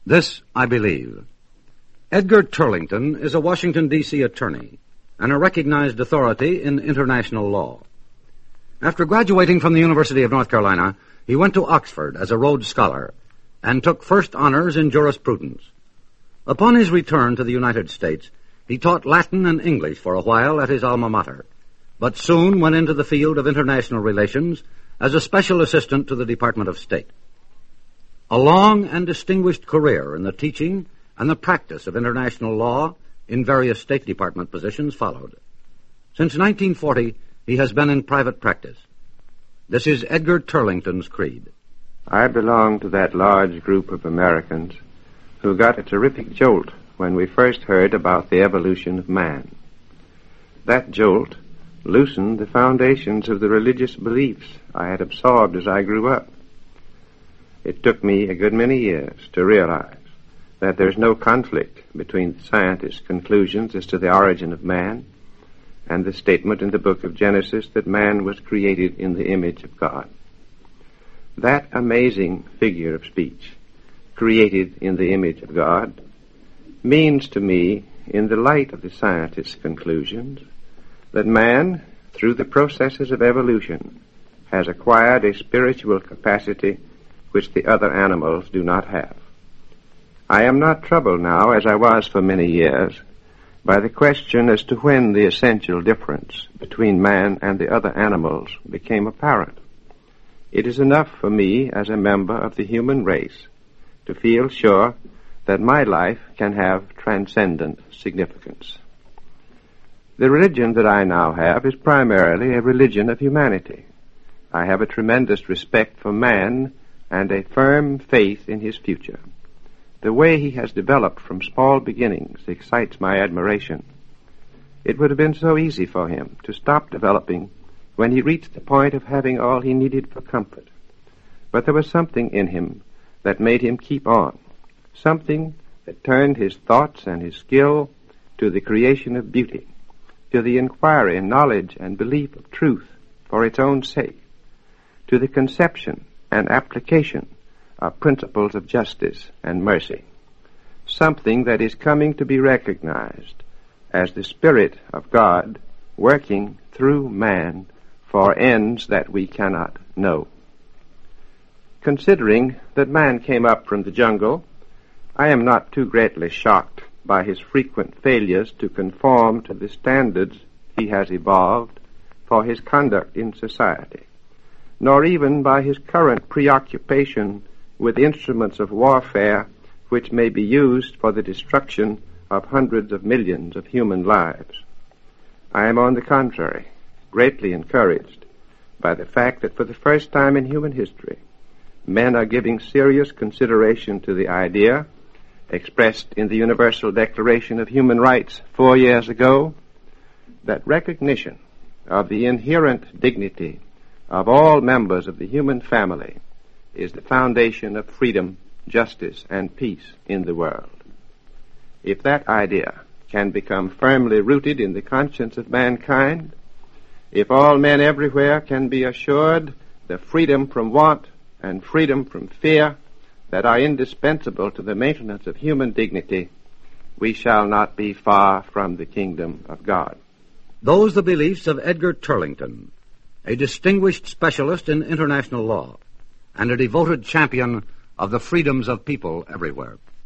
This I believe. Edgar Turlington is a Washington, D.C. attorney and a recognized authority in international law. After graduating from the University of North Carolina, he went to Oxford as a Rhodes Scholar and took first honors in jurisprudence. Upon his return to the United States, he taught Latin and English for a while at his alma mater, but soon went into the field of international relations as a special assistant to the Department of State. A long and distinguished career in the teaching and the practice of international law in various State Department positions followed. Since 1940, he has been in private practice. This is Edgar Turlington's creed. I belong to that large group of Americans who got a terrific jolt when we first heard about the evolution of man. That jolt loosened the foundations of the religious beliefs I had absorbed as I grew up. It took me a good many years to realize that there's no conflict between the scientists' conclusions as to the origin of man and the statement in the book of Genesis that man was created in the image of God. That amazing figure of speech, created in the image of God, means to me, in the light of the scientists' conclusions, that man, through the processes of evolution, has acquired a spiritual capacity which the other animals do not have. I am not troubled now, as I was for many years, by the question as to when the essential difference between man and the other animals became apparent. It is enough for me, as a member of the human race, to feel sure that my life can have transcendent significance. The religion that I now have is primarily a religion of humanity. I have a tremendous respect for man and a firm faith in his future. The way he has developed from small beginnings excites my admiration. It would have been so easy for him to stop developing when he reached the point of having all he needed for comfort. But there was something in him that made him keep on, something that turned his thoughts and his skill to the creation of beauty, to the inquiry, knowledge, and belief of truth for its own sake, to the conception and application of principles of justice and mercy, something that is coming to be recognized as the Spirit of God working through man for ends that we cannot know. Considering that man came up from the jungle, I am not too greatly shocked by his frequent failures to conform to the standards he has evolved for his conduct in society, nor even by his current preoccupation with instruments of warfare which may be used for the destruction of hundreds of millions of human lives. I am, on the contrary, greatly encouraged by the fact that for the first time in human history, men are giving serious consideration to the idea, expressed in the Universal Declaration of Human Rights 4 years ago, that recognition of the inherent dignity of all members of the human family is the foundation of freedom, justice, and peace in the world. If that idea can become firmly rooted in the conscience of mankind, if all men everywhere can be assured the freedom from want and freedom from fear that are indispensable to the maintenance of human dignity, we shall not be far from the kingdom of God. Those the beliefs of Edgar Turlington, a distinguished specialist in international law and a devoted champion of the freedoms of people everywhere.